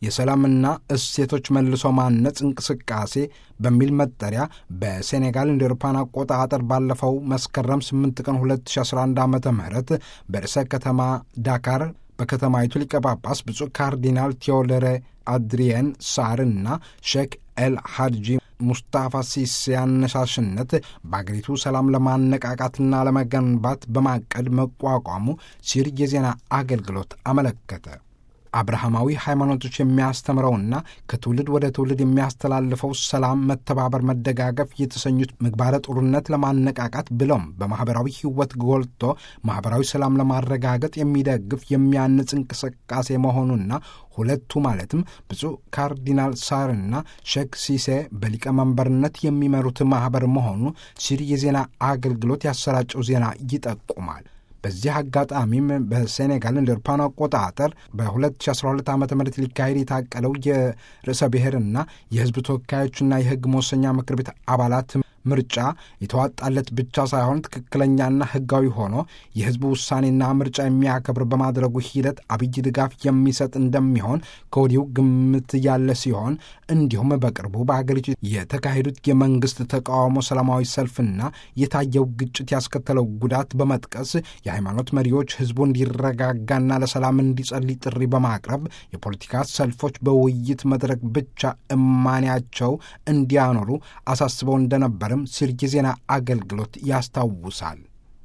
የሰላምና እሴቶች መልሶ ማነጽ እንቅስቃሴ በሚል መጠሪያ በሴኔጋል እንደ አውሮፓውያን አቆጣጠር ባለፈው መስከረም 8 ቀን 2011 ዓ.ም በርዕሰ ከተማ ዳካር በከተማይቱ ሊቀ ጳጳስ ብፁዕ ካርዲናል ቴዎዶሬ አድሪየን ሳርና ሼክ ኤል ሐጂ ሙስጣፋ ሲሲ አነሳሽነት በአገሪቱ ሰላም ለማነቃቃትና ለመገንባት በማቀድ መቋቋሙ ሲር የዜና አገልግሎት አመለከተ። አብርሃማዊ ሃይማኖቶች የሚያስተምረውና ከትውልድ ወደ ትውልድ የሚያስተላልፈው ሰላም፣ መተባበር፣ መደጋገፍ የተሰኙት ምግባረ ጥሩነት ለማነቃቃት ብሎም በማኅበራዊ ሕይወት ጎልቶ ማኅበራዊ ሰላም ለማረጋገጥ የሚደግፍ የሚያንጽ እንቅስቃሴ መሆኑና ሁለቱ ማለትም ብፁዕ ካርዲናል ሳርና ሼክ ሲሴ በሊቀመንበርነት የሚመሩት ማኅበር መሆኑ ሲር የዜና አገልግሎት ያሰራጨው ዜና ይጠቁማል። በዚህ አጋጣሚም በሴኔጋል እንደ አውሮፓውያን አቆጣጠር በ2012 ዓ.ም ሊካሄድ የታቀለው የርዕሰ ብሔርና የሕዝብ ተወካዮችና የሕግ መወሰኛ ምክር ቤት አባላት ምርጫ የተዋጣለት ብቻ ሳይሆን ትክክለኛና ሕጋዊ ሆኖ የሕዝብ ውሳኔና ምርጫ የሚያከብር በማድረጉ ሂደት አብይ ድጋፍ የሚሰጥ እንደሚሆን ከወዲሁ ግምት ያለ ሲሆን እንዲሁም በቅርቡ በአገሪቱ የተካሄዱት የመንግስት ተቃውሞ ሰላማዊ ሰልፍና የታየው ግጭት ያስከተለው ጉዳት በመጥቀስ የሃይማኖት መሪዎች ሕዝቡ እንዲረጋጋና ለሰላም እንዲጸልይ ጥሪ በማቅረብ የፖለቲካ ሰልፎች በውይይት መድረክ ብቻ እማኔያቸው እንዲያኖሩ አሳስበው እንደነበረ ሲር የዜና አገልግሎት ያስታውሳል።